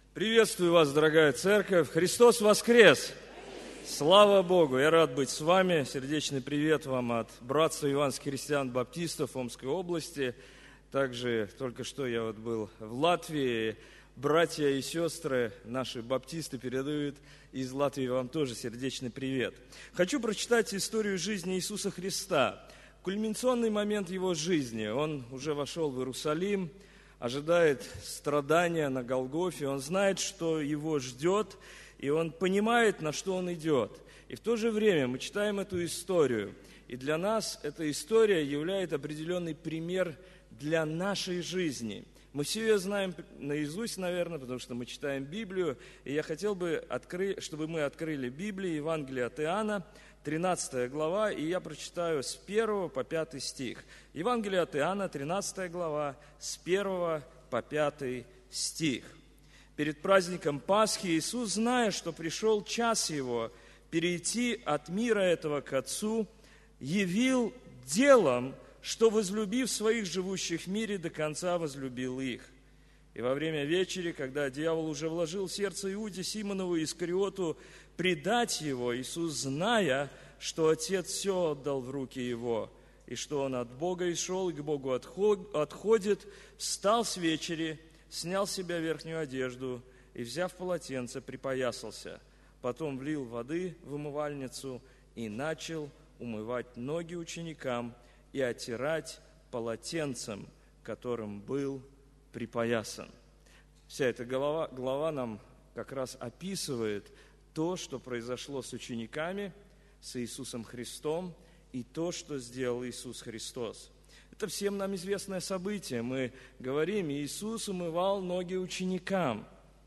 Приветствую вас, дорогая церковь! Христос воскрес! Слава Богу! Я рад быть с вами. Сердечный привет вам от Братства Евангельских христиан-баптистов Омской области. Также только что я был в Латвии. Братья и сестры, наши баптисты, передают из Латвии вам тоже сердечный привет. Хочу прочитать историю жизни Иисуса Христа. Кульминационный момент его жизни. Он уже вошел в Иерусалим, ожидает страдания на Голгофе, он знает, что его ждет, и он понимает, на что он идет. И в то же время мы читаем эту историю, и для нас эта история является определенный пример для нашей жизни. Мы все ее знаем наизусть, наверное, потому что мы читаем Библию, и я хотел бы, чтобы мы открыли Библию, Евангелие от Иоанна, 13 глава, и я прочитаю с 1 по 5 стих. Евангелие от Иоанна, 13 глава, с 1 по 5 стих. Перед праздником Пасхи Иисус, зная, что пришел час Его перейти от мира этого к Отцу, явил делом, что, возлюбив своих живущих в мире, до конца возлюбил их. И во время вечери, когда дьявол уже вложил в сердце Иуде Симонову Искариоту предать его, Иисус, зная, что Отец все отдал в руки его, и что он от Бога исшел и к Богу отходит, встал с вечери, снял с себя верхнюю одежду и, взяв полотенце, припоясался. Потом влил воды в умывальницу и начал умывать ноги ученикам и оттирать полотенцем, которым был припоясан. Вся эта глава нам как раз описывает то, что произошло с учениками, с Иисусом Христом, и то, что сделал Иисус Христос. Это всем нам известное событие. Мы говорим, Иисус умывал ноги ученикам.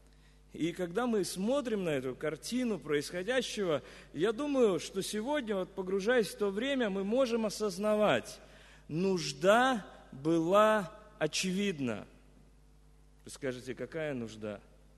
И когда мы смотрим на эту картину происходящего, я думаю, что сегодня, погружаясь в то время, мы можем осознавать, нужда была очевидна. Вы скажете, какая нужда?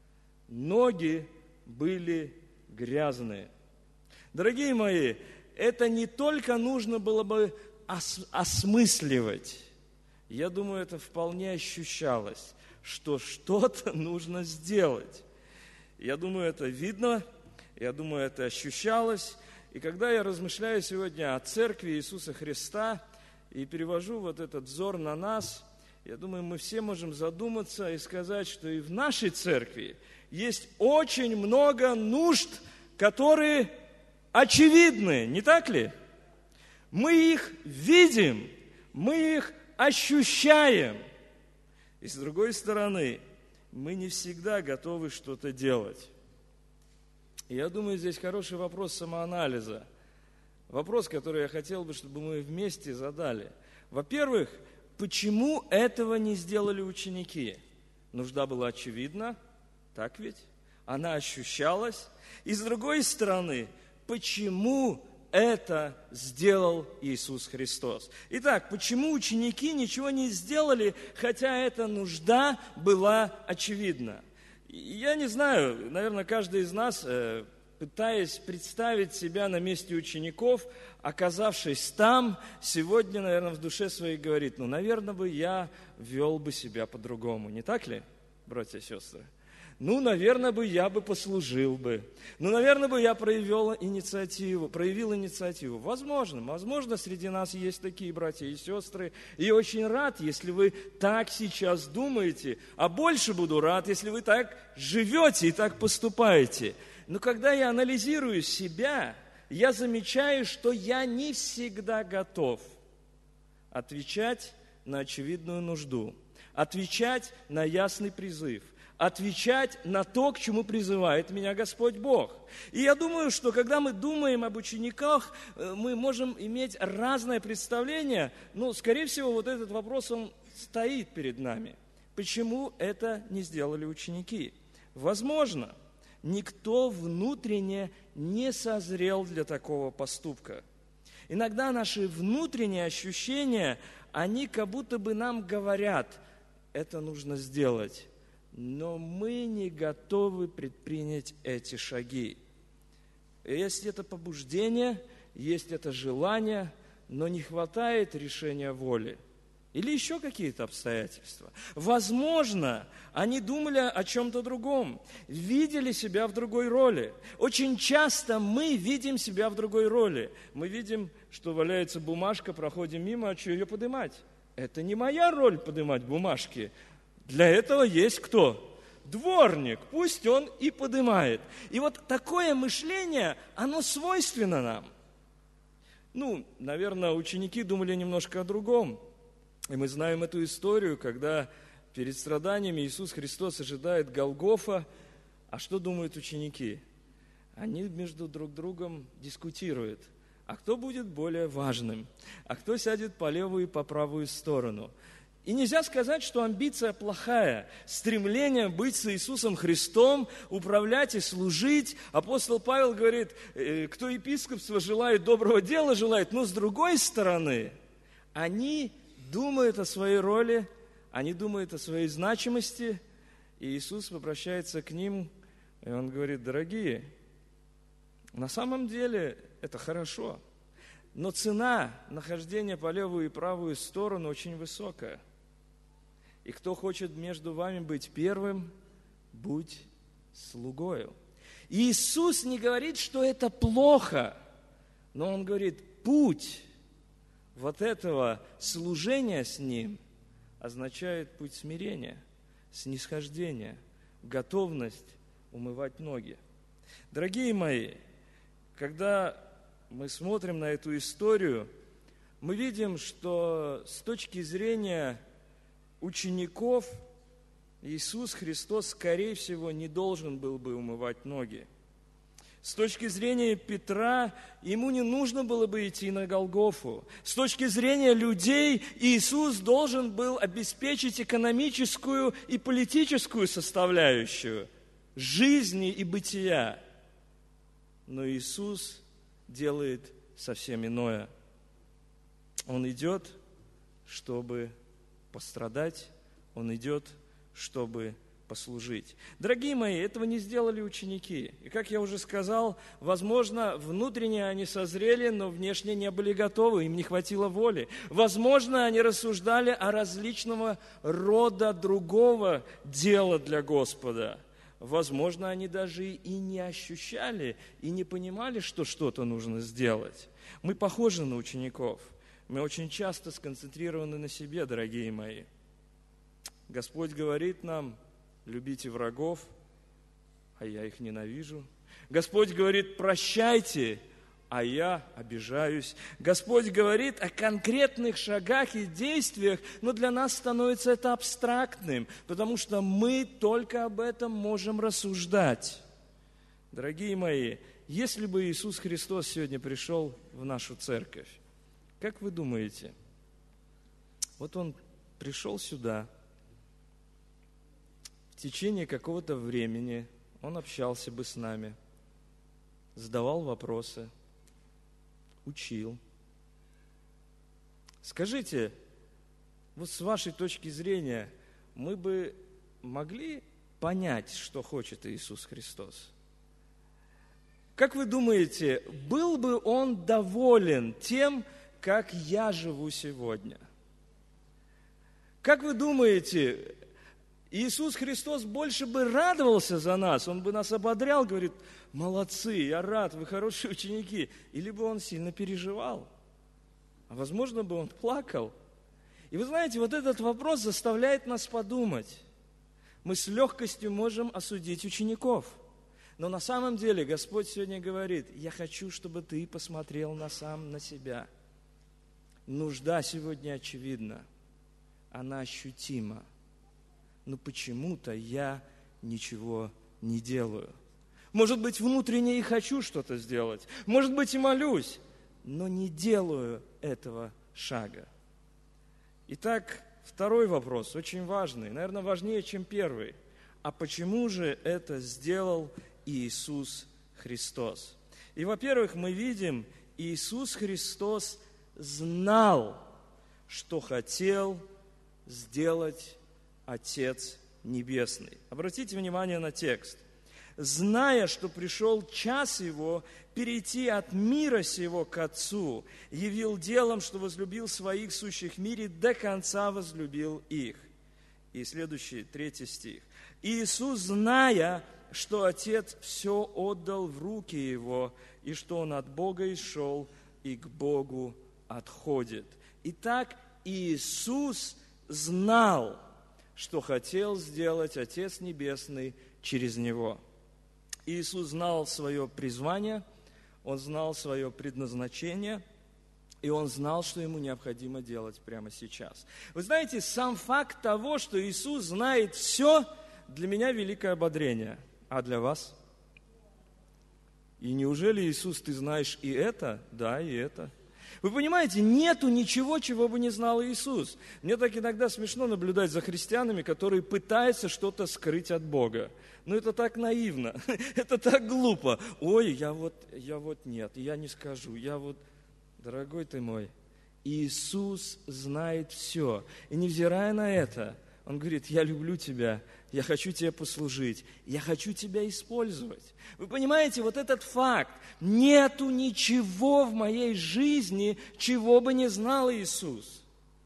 Ноги были грязные. Дорогие мои, это не только нужно было бы осмысливать. Я думаю, это вполне ощущалось, что что-то нужно сделать. Я думаю, это видно, я думаю, это ощущалось. И когда я размышляю сегодня о церкви Иисуса Христа и перевожу этот взор на нас, я думаю, мы все можем задуматься и сказать, что и в нашей церкви есть очень много нужд, которые очевидны, не так ли? Мы их видим, мы их ощущаем. И с другой стороны, мы не всегда готовы что-то делать. И я думаю, здесь хороший вопрос самоанализа. Вопрос, который я хотел бы, чтобы мы вместе задали. Во-первых, почему этого не сделали ученики? Нужда была очевидна, так ведь? Она ощущалась. И с другой стороны, почему это сделал Иисус Христос? Итак, почему ученики ничего не сделали, хотя эта нужда была очевидна? Я не знаю, наверное, каждый из нас, пытаясь представить себя на месте учеников, оказавшись там, сегодня, наверное, в душе своей говорит, наверное, я вел бы себя по-другому. Не так ли, братья и сестры? Наверное, я бы послужил бы. Наверное, я проявил инициативу. Возможно, среди нас есть такие братья и сестры. И очень рад, если вы так сейчас думаете. А больше буду рад, если вы так живете и так поступаете. Но когда я анализирую себя, я замечаю, что я не всегда готов отвечать на очевидную нужду, отвечать на ясный призыв, отвечать на то, к чему призывает меня Господь Бог. И я думаю, что когда мы думаем об учениках, мы можем иметь разное представление, но, скорее всего, этот вопрос, он стоит перед нами. Почему это не сделали ученики? Возможно, никто внутренне не созрел для такого поступка. Иногда наши внутренние ощущения, они как будто бы нам говорят, это нужно сделать. Но мы не готовы предпринять эти шаги. Есть это побуждение, есть это желание, но не хватает решения воли. или еще какие-то обстоятельства. Возможно, они думали о чем-то другом, видели себя в другой роли. Очень часто мы видим себя в другой роли. Мы видим, что валяется бумажка, проходим мимо, а что ее поднимать? Это не моя роль поднимать бумажки. Для этого есть кто? Дворник, пусть он и поднимает. И вот такое мышление, оно свойственно нам. Наверное, ученики думали немножко о другом. И мы знаем эту историю, когда перед страданиями Иисус Христос ожидает Голгофа. А что думают ученики? Они между друг другом дискутируют. А кто будет более важным? А кто сядет по левую и по правую сторону? И нельзя сказать, что амбиция плохая. Стремление быть с Иисусом Христом, управлять и служить. Апостол Павел говорит, кто епископство желает, доброго дела желает. Но с другой стороны, они думают о своей роли, они думают о своей значимости. И Иисус обращается к ним, и Он говорит, дорогие, на самом деле это хорошо, но цена нахождения по левую и правую сторону очень высокая. И кто хочет между вами быть первым, будь слугою. И Иисус не говорит, что это плохо, но Он говорит, путь вот этого служения с Ним означает путь смирения, снисхождения, готовность умывать ноги. Дорогие мои, когда мы смотрим на эту историю, мы видим, что с точки зрения учеников Иисус Христос, скорее всего, не должен был бы умывать ноги. С точки зрения Петра, ему не нужно было бы идти на Голгофу. С точки зрения людей, Иисус должен был обеспечить экономическую и политическую составляющую жизни и бытия. Но Иисус делает совсем иное. Он идет, чтобы пострадать, Он идет, чтобы послужить. Дорогие мои, этого не сделали ученики. И, как я уже сказал, возможно, внутренне они созрели, но внешне не были готовы, им не хватило воли. Возможно, они рассуждали о различного рода другого дела для Господа. Возможно, они даже и не ощущали, и не понимали, что что-то нужно сделать. Мы похожи на учеников. Мы очень часто сконцентрированы на себе, дорогие мои. Господь говорит нам, любите врагов, а я их ненавижу. Господь говорит, прощайте, а я обижаюсь. Господь говорит о конкретных шагах и действиях, но для нас становится это абстрактным, потому что мы только об этом можем рассуждать. Дорогие мои, если бы Иисус Христос сегодня пришел в нашу церковь, как вы думаете, вот Он пришел сюда, в течение какого-то времени Он общался бы с нами, задавал вопросы, учил. Скажите, вот с вашей точки зрения, мы бы могли понять, что хочет Иисус Христос? Как вы думаете, был бы Он доволен тем, как я живу сегодня? Как вы думаете, Иисус Христос больше бы радовался за нас, Он бы нас ободрял, говорит, молодцы, я рад, вы хорошие ученики. Или бы Он сильно переживал, а возможно бы Он плакал. И вы знаете, вот этот вопрос заставляет нас подумать. Мы с легкостью можем осудить учеников. Но на самом деле Господь сегодня говорит, я хочу, чтобы ты посмотрел сам на себя. Нужда сегодня очевидна, она ощутима. Но почему-то я ничего не делаю. Может быть, внутренне и хочу что-то сделать. Может быть, и молюсь, но не делаю этого шага. Итак, второй вопрос, очень важный, наверное, важнее, чем первый. А почему же это сделал Иисус Христос? И, во-первых, мы видим, Иисус Христос знал, что хотел сделать Отец Небесный. Обратите внимание на текст. зная, что пришел час его перейти от мира сего к Отцу, явил делом, что возлюбил своих сущих в мире, до конца возлюбил их». И следующий, 3 стих. «Иисус, зная, что Отец все отдал в руки Его, и что Он от Бога исшел и к Богу отходит». Итак, Иисус знал, что хотел сделать Отец Небесный через Него. Иисус знал свое призвание, Он знал свое предназначение, и Он знал, что Ему необходимо делать прямо сейчас. Вы знаете, сам факт того, что Иисус знает все, для меня великое ободрение. А для вас? И неужели, Иисус, ты знаешь и это? Да, и это. Вы понимаете, нету ничего, чего бы не знал Иисус. Мне так иногда смешно наблюдать за христианами, которые пытаются что-то скрыть от Бога. Но это так наивно, это так глупо. Ой, я вот нет, я не скажу, Дорогой ты мой, Иисус знает все. И невзирая на это, Он говорит: я люблю тебя, я хочу тебе послужить, я хочу тебя использовать. Вы понимаете, вот этот факт, нету ничего в моей жизни, чего бы не знал Иисус.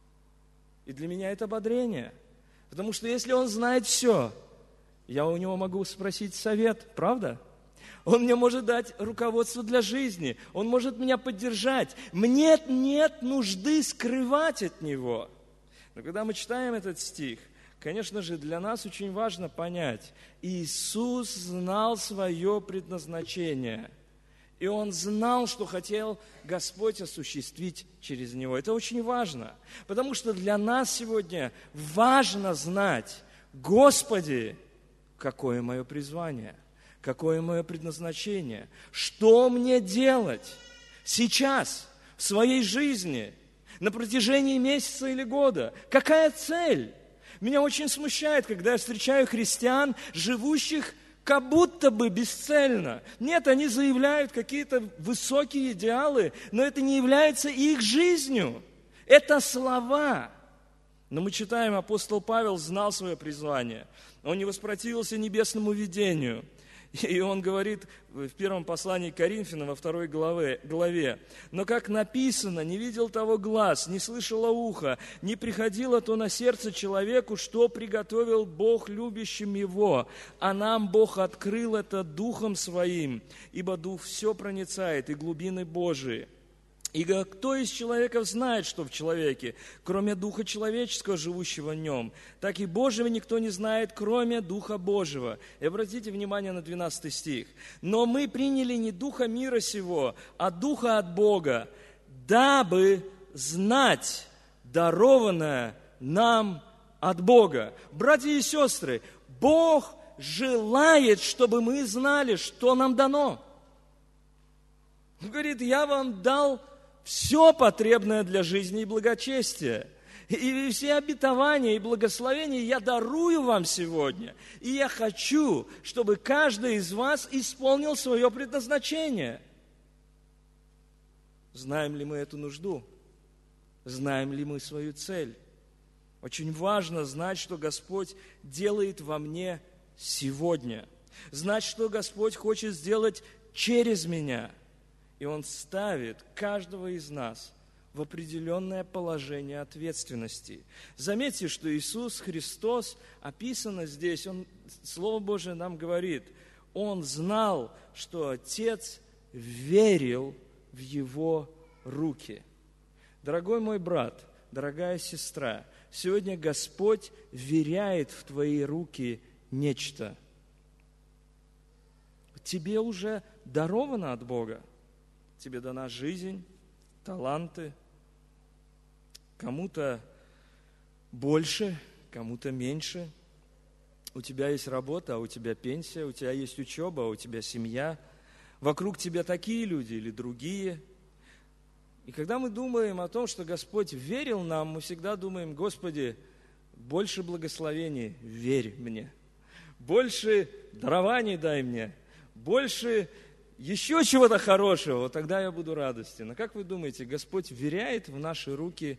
И для меня это ободрение, потому что если Он знает все, я у Него могу спросить совет, правда? Он мне может дать руководство для жизни, Он может меня поддержать. Мне нет нужды скрывать от Него. Но когда мы читаем этот стих, конечно же, для нас очень важно понять, Иисус знал свое предназначение, и Он знал, что хотел Господь осуществить через Него. Это очень важно, потому что для нас сегодня важно знать: Господи, какое мое призвание, какое мое предназначение, что мне делать сейчас, в своей жизни, на протяжении месяца или года, какая цель? Меня очень смущает, когда я встречаю христиан, живущих как будто бы бесцельно. Нет, они заявляют какие-то высокие идеалы, но это не является их жизнью. Это слова. Но мы читаем, апостол Павел знал свое призвание. Он не воспротивился небесному видению. И он говорит в первом послании к Коринфянам, во 2 главе: «Но как написано, не видел того глаз, не слышало ухо, не приходило то на сердце человеку, что приготовил Бог любящим его, а нам Бог открыл это Духом Своим, ибо Дух все проницает, и глубины Божии». И кто из человеков знает, что в человеке, кроме Духа человеческого, живущего в нем? Так и Божьего никто не знает, кроме Духа Божьего. И обратите внимание на 12 стих. «Но мы приняли не Духа мира сего, а Духа от Бога, дабы знать дарованное нам от Бога». Братья и сестры, Бог желает, чтобы мы знали, что нам дано. Он говорит: я вам дал все потребное для жизни и благочестия. И все обетования и благословения я дарую вам сегодня. И я хочу, чтобы каждый из вас исполнил свое предназначение. Знаем ли мы эту нужду? Знаем ли мы свою цель? Очень важно знать, что Господь делает во мне сегодня. Знать, что Господь хочет сделать через меня. И Он ставит каждого из нас в определенное положение ответственности. Заметьте, что Иисус Христос, описано здесь, Слово Божие нам говорит, Он знал, что Отец верил в Его руки. Дорогой мой брат, дорогая сестра, сегодня Господь веряет в твои руки нечто. Тебе уже даровано от Бога. Тебе дана жизнь, таланты. Кому-то больше, кому-то меньше. У тебя есть работа, а у тебя пенсия, у тебя есть учеба, а у тебя семья. Вокруг тебя такие люди или другие. И когда мы думаем о том, что Господь верил нам, мы всегда думаем: Господи, больше благословений, верь мне. Больше дарований дай мне. Больше еще чего-то хорошего, вот тогда я буду радостен. А как вы думаете, Господь вверяет в наши руки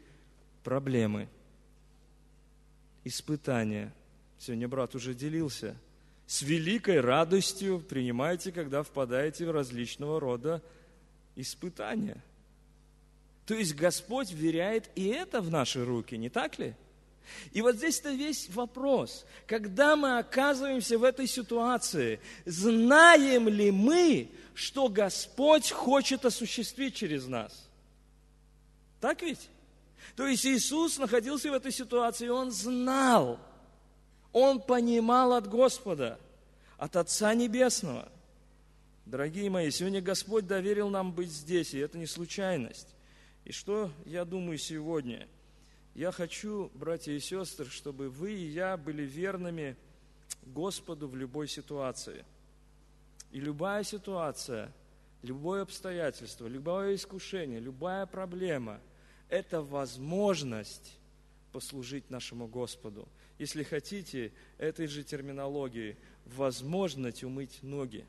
проблемы, испытания? Сегодня брат уже делился с великой радостью принимайте, когда впадаете в различного рода испытания. То есть Господь вверяет и это в наши руки, не так ли? И вот здесь-то весь вопрос. Когда мы оказываемся в этой ситуации, знаем ли мы, что Господь хочет осуществить через нас? Так ведь? То есть Иисус находился в этой ситуации, и Он знал, Он понимал от Господа, от Отца Небесного. Дорогие мои, сегодня Господь доверил нам быть здесь, и это не случайность. И что я думаю сегодня? Я хочу, братья и сестры, чтобы вы и я были верными Господу в любой ситуации. И любая ситуация, любое обстоятельство, любое искушение, любая проблема – это возможность послужить нашему Господу. Если хотите, этой же терминологией – возможность умыть ноги.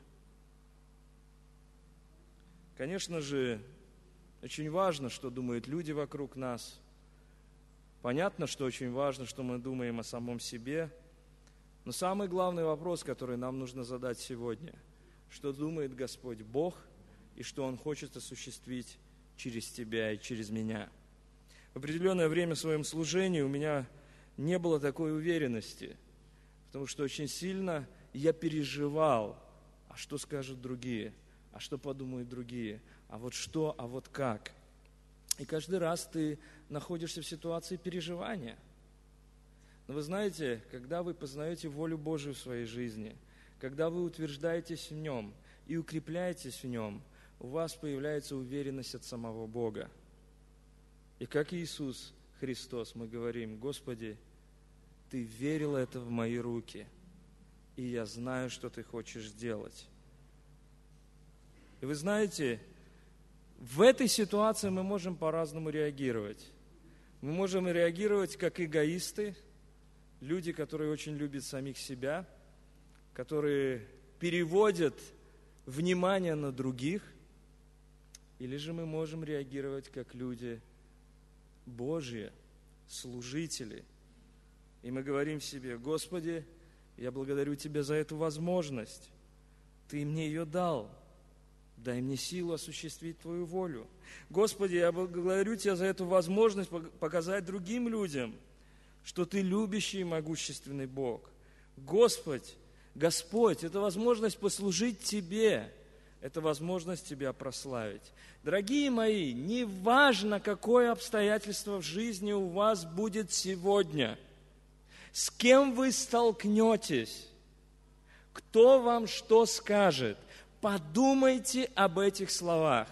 Конечно же, очень важно, что думают люди вокруг нас. Понятно, что очень важно, что мы думаем о самом себе. Но самый главный вопрос, который нам нужно задать сегодня, что думает Господь Бог и что Он хочет осуществить через тебя и через меня. В определенное время в своем служении у меня не было такой уверенности, потому что очень сильно я переживал, а что скажут другие, а что подумают другие, а вот что, а вот как. И каждый раз ты находишься в ситуации переживания. Но вы знаете, когда вы познаете волю Божию в своей жизни, когда вы утверждаетесь в Нем и укрепляетесь в Нем, у вас появляется уверенность от самого Бога. И как Иисус Христос, мы говорим: Господи, Ты верил это в мои руки, и я знаю, что Ты хочешь сделать. И вы знаете, в этой ситуации мы можем по-разному реагировать. Мы можем реагировать как эгоисты, люди, которые очень любят самих себя, которые переводят внимание на других, или же мы можем реагировать как люди Божьи, служители. И мы говорим себе: Господи, я благодарю Тебя за эту возможность. Ты мне ее дал. Дай мне силу осуществить Твою волю. Господи, я благодарю Тебя за эту возможность показать другим людям, что Ты любящий и могущественный Бог. Господь, это возможность послужить Тебе, это возможность Тебя прославить. Дорогие мои, не важно, какое обстоятельство в жизни у вас будет сегодня, с кем вы столкнетесь, кто вам что скажет, подумайте об этих словах.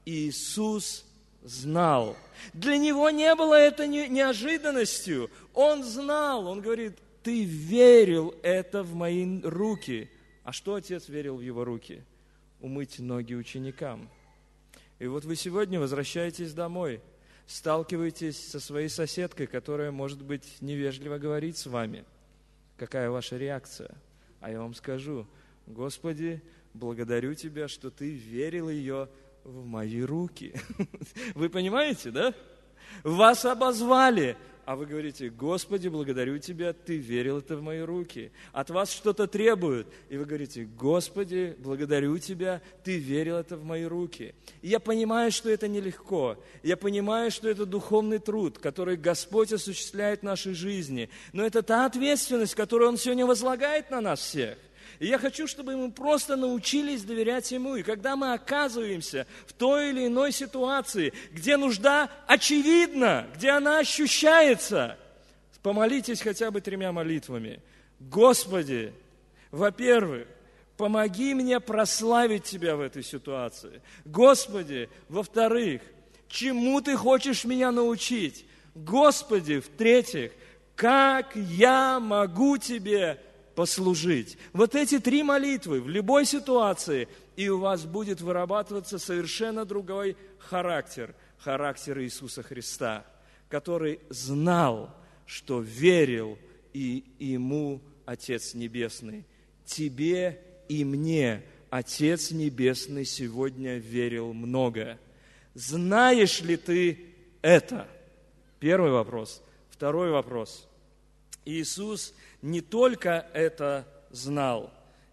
Иисус знал. Для Него не было это неожиданностью. Он знал, Он говорит: Ты верил это в мои руки. А что Отец верил в Его руки? Умыть ноги ученикам. И вот вы сегодня возвращаетесь домой, сталкиваетесь со своей соседкой, которая, может быть, невежливо говорит с вами. Какая ваша реакция? А я вам скажу: Господи, благодарю Тебя, что Ты верил ее в мои руки. Вы понимаете, да? Вас обозвали, а вы говорите: Господи, благодарю Тебя, Ты верил это в мои руки. От вас что-то требуют, и вы говорите: Господи, благодарю Тебя, Ты верил это в мои руки. И я понимаю, что это нелегко. Я понимаю, что это духовный труд, который Господь осуществляет в нашей жизни. Но это та ответственность, которую Он сегодня возлагает на нас всех. И я хочу, чтобы мы просто научились доверять Ему. И когда мы оказываемся в той или иной ситуации, где нужда очевидна, где она ощущается, помолитесь хотя бы 3 молитвами. Господи, во-первых, помоги мне прославить Тебя в этой ситуации. Господи, во-вторых, чему Ты хочешь меня научить? Господи, в-третьих, как я могу Тебе послужить. Вот эти 3 молитвы в любой ситуации, и у вас будет вырабатываться совершенно другой характер, характер Иисуса Христа, который знал, что верил и Ему Отец Небесный. Тебе и мне Отец Небесный сегодня верил много. Знаешь ли ты это? Первый вопрос. Второй вопрос. Иисус не только это знал,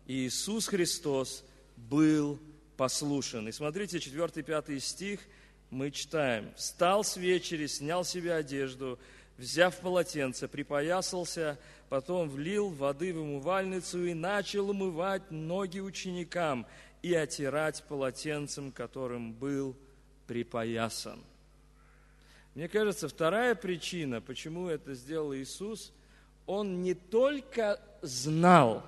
И Иисус Христос был послушен. И смотрите, 4-5 стих мы читаем. «Встал с вечери, снял себе одежду, взяв полотенце, припоясался, потом влил воды в умывальницу и начал умывать ноги ученикам и отирать полотенцем, которым был припоясан». Мне кажется, вторая причина, почему это сделал Иисус, Он не только знал,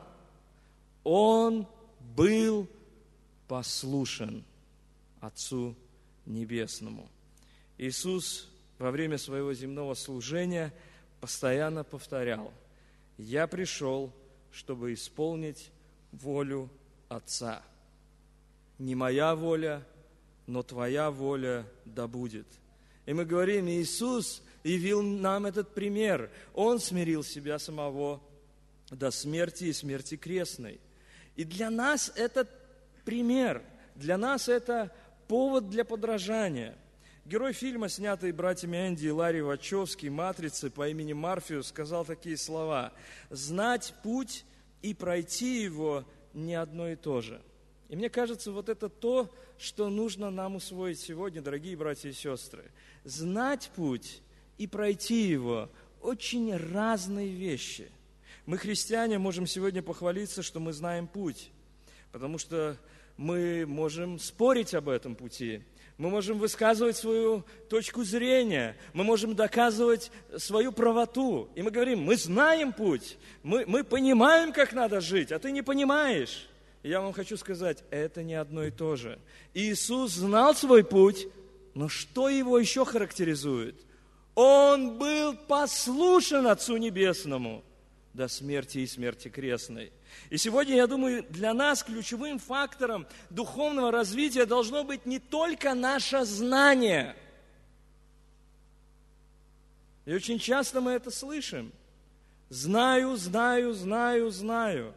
Он был послушен Отцу Небесному. Иисус во время своего земного служения постоянно повторял: «Я пришел, чтобы исполнить волю Отца. Не моя воля, но Твоя воля да будет». И мы говорим, Иисус явил нам этот пример. Он смирил себя самого до смерти и смерти крестной. И для нас это пример, для нас это повод для подражания. Герой фильма, снятый братьями Энди и Ларри Вачовски, «Матрицы», по имени Марфиус, сказал такие слова: «Знать путь и пройти его не одно и то же». И мне кажется, вот это то, что нужно нам усвоить сегодня, дорогие братья и сестры. Знать путь и пройти его – очень разные вещи. Мы, христиане, можем сегодня похвалиться, что мы знаем путь, потому что мы можем спорить об этом пути, мы можем высказывать свою точку зрения, мы можем доказывать свою правоту. И мы говорим, мы знаем путь, мы понимаем, как надо жить, а ты не понимаешь. И я вам хочу сказать, это не одно и то же. Иисус знал свой путь, но что его еще характеризует? Он был послушен Отцу Небесному до смерти и смерти крестной. И сегодня, я думаю, для нас ключевым фактором духовного развития должно быть не только наше знание. И очень часто мы это слышим. Знаю, знаю, знаю, знаю.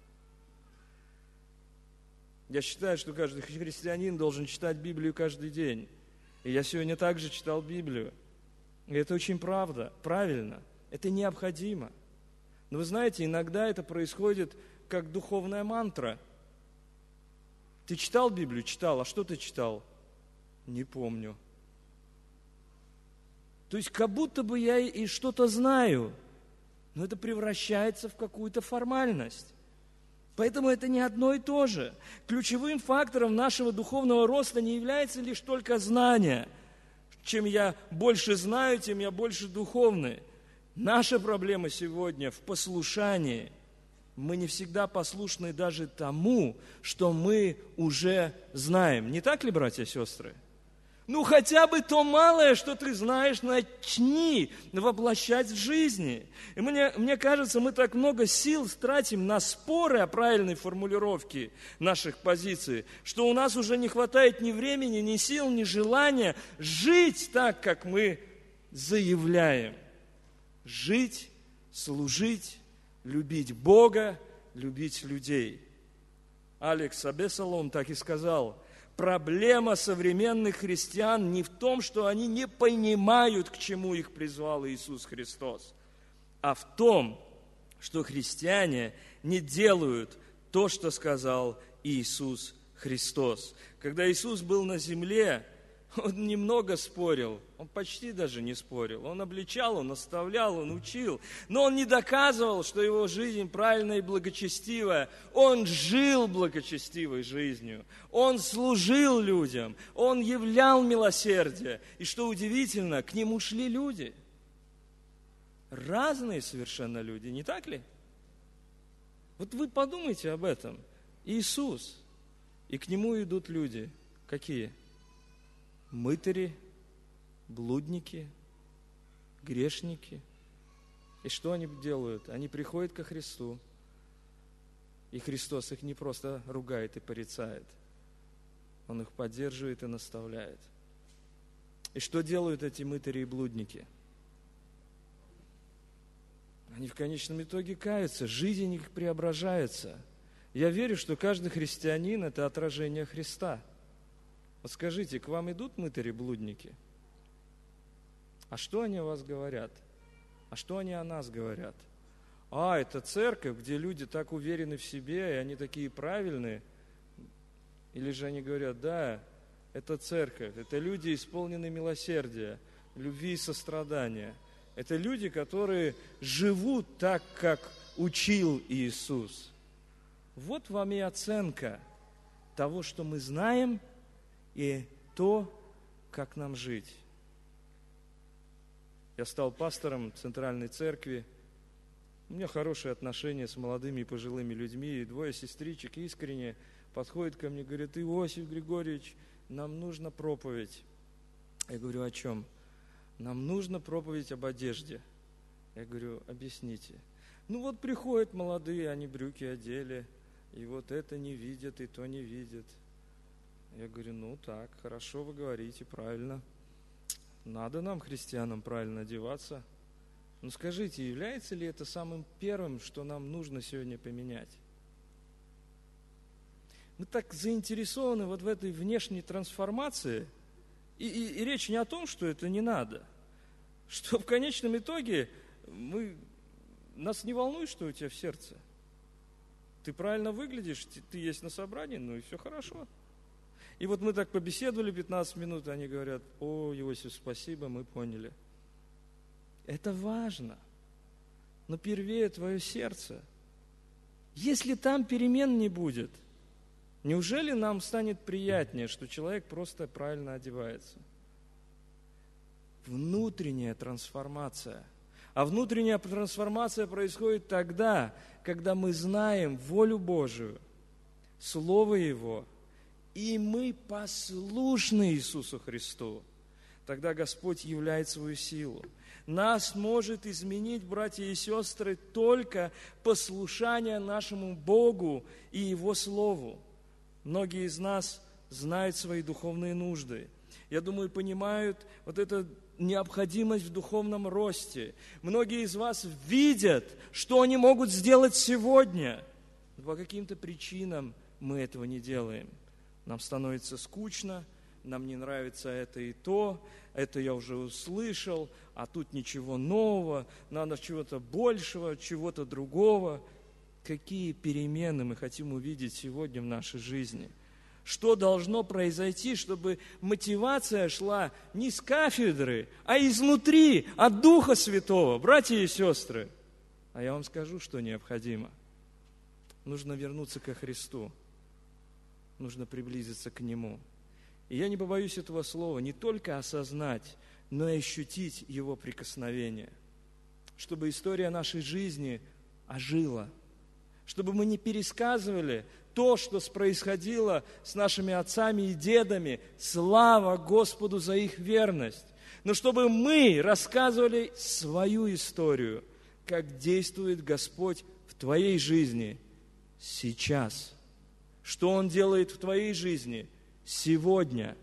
Я считаю, что каждый христианин должен читать Библию каждый день. И я сегодня также читал Библию. И это очень правильно. Это необходимо. Но вы знаете, иногда это происходит как духовная мантра. Ты читал Библию? Читал. А что ты читал? Не помню. То есть как будто бы я и что-то знаю, но это превращается в какую-то формальность. Поэтому это не одно и то же. Ключевым фактором нашего духовного роста не является лишь только знание. Чем я больше знаю, тем я больше духовный. Наша проблема сегодня в послушании. Мы не всегда послушны даже тому, что мы уже знаем. Не так ли, братья и сестры? Ну, хотя бы то малое, что ты знаешь, начни воплощать в жизни. И мне кажется, мы так много сил тратим на споры о правильной формулировке наших позиций, что у нас уже не хватает ни времени, ни сил, ни желания жить так, как мы заявляем. Жить, служить, любить Бога, любить людей. Алекс Абесалом так и сказал: проблема современных христиан не в том, что они не понимают, к чему их призвал Иисус Христос, а в том, что христиане не делают то, что сказал Иисус Христос. Когда Иисус был на земле, Он немного спорил, Он почти даже не спорил. Он обличал, Он наставлял, Он учил, но Он не доказывал, что Его жизнь правильная и благочестивая. Он жил благочестивой жизнью, Он служил людям, Он являл милосердие. И что удивительно, к Нему шли люди. Разные совершенно люди, не так ли? Вот вы подумайте об этом. Иисус, и к Нему идут люди. Какие? Мытари, блудники, грешники. И что они делают? Они приходят ко Христу, и Христос их не просто ругает и порицает, Он их поддерживает и наставляет. И что делают эти мытари и блудники? Они в конечном итоге каются, жизнь их преображается. Я верю, что каждый христианин – это отражение Христа. Вот скажите, к вам идут мытари-блудники? А что они о вас говорят? А что они о нас говорят? это церковь, где люди так уверены в себе, и они такие правильные. Или же они говорят, да, это церковь, это люди, исполненные милосердия, любви и сострадания. Это люди, которые живут так, как учил Иисус. Вот вам и оценка того, что мы знаем, и то, как нам жить. Я стал пастором Центральной Церкви. У меня хорошие отношения с молодыми и пожилыми людьми. И двое сестричек искренне подходят ко мне и говорят: Иосиф Григорьевич, нам нужна проповедь. Я говорю: о чем? Нам нужно проповедь об одежде. Я говорю: объясните. Вот приходят молодые, они брюки одели, и вот это не видят, и то не видят. Я говорю: так, хорошо вы говорите, правильно. Надо нам, христианам, правильно одеваться. Скажите, является ли это самым первым, что нам нужно сегодня поменять? Мы так заинтересованы в этой внешней трансформации, и речь не о том, что это не надо, что в конечном итоге нас не волнует, что у тебя в сердце. Ты правильно выглядишь, ты есть на собрании, и все хорошо. И вот мы так побеседовали 15 минут, и они говорят: о, Иосиф, спасибо, мы поняли. Это важно. Но первее твое сердце. Если там перемен не будет, неужели нам станет приятнее, что человек просто правильно одевается? Внутренняя трансформация. А внутренняя трансформация происходит тогда, когда мы знаем волю Божию, Слово Его, и мы послушны Иисусу Христу. Тогда Господь являет свою силу. Нас может изменить, братья и сестры, только послушание нашему Богу и Его Слову. Многие из нас знают свои духовные нужды. Я думаю, понимают эту необходимость в духовном росте. Многие из вас видят, что они могут сделать сегодня. Но по каким-то причинам мы этого не делаем. Нам становится скучно, нам не нравится это и то, это я уже услышал, а тут ничего нового, надо чего-то большего, чего-то другого. Какие перемены мы хотим увидеть сегодня в нашей жизни? Что должно произойти, чтобы мотивация шла не с кафедры, а изнутри, от Духа Святого, братья и сестры? А я вам скажу, что необходимо. Нужно вернуться ко Христу. Нужно приблизиться к Нему. И я не побоюсь этого слова, не только осознать, но и ощутить Его прикосновение. Чтобы история нашей жизни ожила. Чтобы мы не пересказывали то, что происходило с нашими отцами и дедами. Слава Господу за их верность. Но чтобы мы рассказывали свою историю, как действует Господь в твоей жизни сейчас. Что Он делает в твоей жизни сегодня.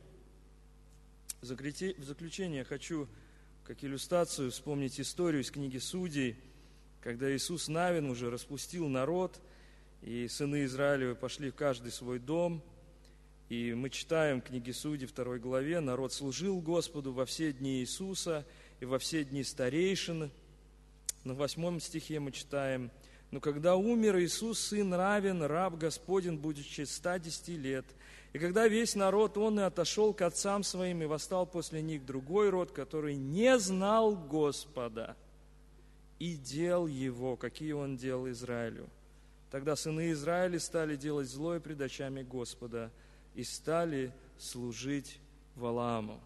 В заключение хочу, как иллюстрацию, вспомнить историю из книги Судей, когда Иисус Навин уже распустил народ, и сыны Израилевы пошли в каждый свой дом. И мы читаем в книге Судей 2 главе: народ служил Господу во все дни Иисуса и во все дни старейшин. На 8 стихе мы читаем: но когда умер Иисус, сын Навин, раб Господень, будучи 110 лет, и когда весь народ, он и отошел к отцам своим, и восстал после них другой род, который не знал Господа, и дел его, какие он делал Израилю. Тогда сыны Израиля стали делать злое пред очами Господа, и стали служить Валааму.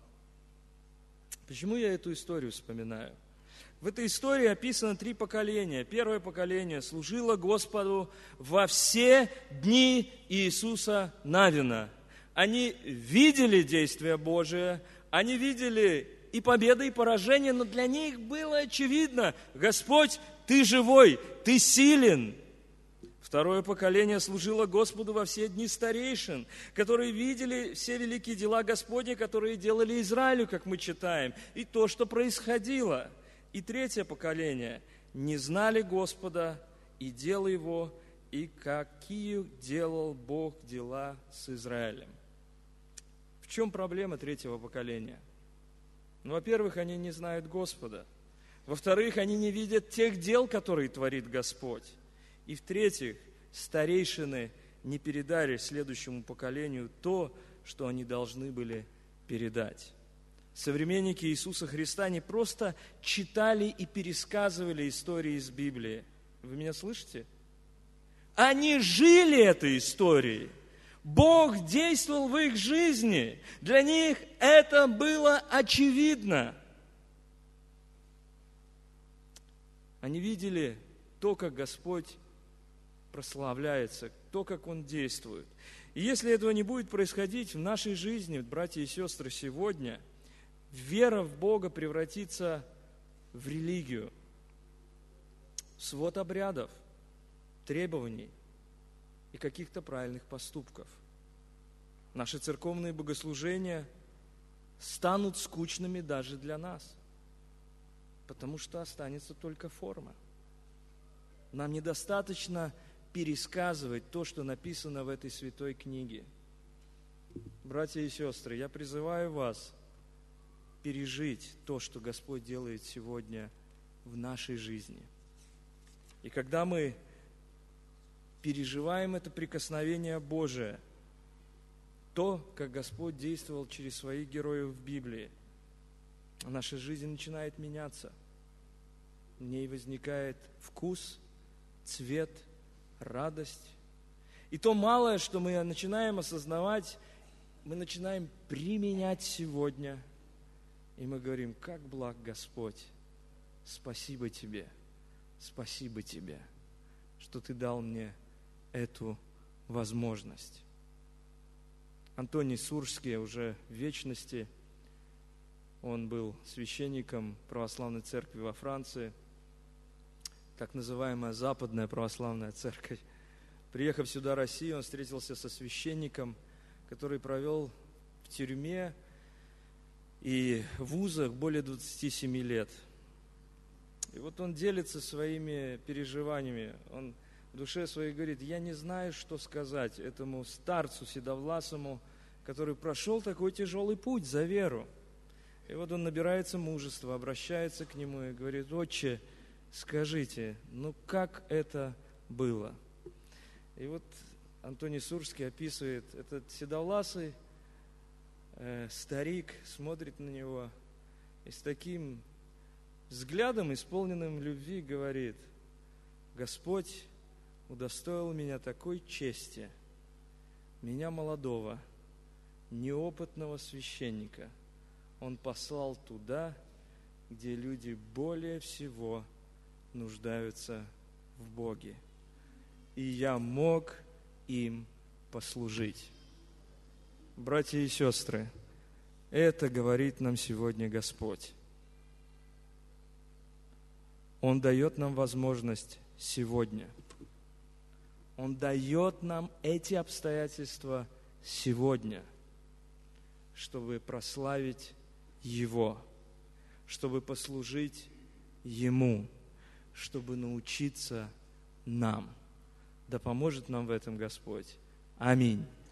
Почему я эту историю вспоминаю? В этой истории описано 3 поколения. Первое поколение служило Господу во все дни Иисуса Навина. Они видели действия Божие, они видели и победы, и поражения, но для них было очевидно: Господь, Ты живой, Ты силен. Второе поколение служило Господу во все дни старейшин, которые видели все великие дела Господни, которые делали Израилю, как мы читаем, и то, что происходило. И третье поколение не знали Господа и дела Его, и какие делал Бог дела с Израилем. В чем проблема третьего поколения? Во-первых, они не знают Господа. Во-вторых, они не видят тех дел, которые творит Господь. И в-третьих, старейшины не передали следующему поколению то, что они должны были передать. Современники Иисуса Христа не просто читали и пересказывали истории из Библии. Вы меня слышите? Они жили этой историей. Бог действовал в их жизни. Для них это было очевидно. Они видели то, как Господь прославляется, то, как Он действует. И если этого не будет происходить в нашей жизни, братья и сестры, сегодня, вера в Бога превратится в религию, в свод обрядов, требований и каких-то правильных поступков. Наши церковные богослужения станут скучными даже для нас, потому что останется только форма. Нам недостаточно пересказывать то, что написано в этой святой книге. Братья и сестры, я призываю вас пережить то, что Господь делает сегодня в нашей жизни. И когда мы переживаем это прикосновение Божие, то, как Господь действовал через своих героев в Библии, наша жизнь начинает меняться. В ней возникает вкус, цвет, радость. И то малое, что мы начинаем осознавать, мы начинаем применять сегодня. И мы говорим: как благ Господь, спасибо Тебе, что Ты дал мне эту возможность. Антоний Суржский уже в вечности, он был священником православной церкви во Франции, так называемая Западная православная церковь. Приехав сюда, в Россию, он встретился со священником, который провел в тюрьме и в вузах более 27 лет. И вот он делится своими переживаниями. Он в душе своей говорит: я не знаю, что сказать этому старцу седовласому, который прошел такой тяжелый путь за веру. И вот он набирается мужества, обращается к нему и говорит: отче, скажите, как это было? И вот Антоний Суржский описывает: этот седовласый старик смотрит на него и с таким взглядом, исполненным любви, говорит: Господь удостоил меня такой чести, меня молодого, неопытного священника. Он послал туда, где люди более всего нуждаются в Боге. И я мог им послужить. Братья и сестры, это говорит нам сегодня Господь. Он дает нам возможность сегодня. Он дает нам эти обстоятельства сегодня, чтобы прославить Его, чтобы послужить Ему, чтобы научиться нам. Да поможет нам в этом Господь. Аминь.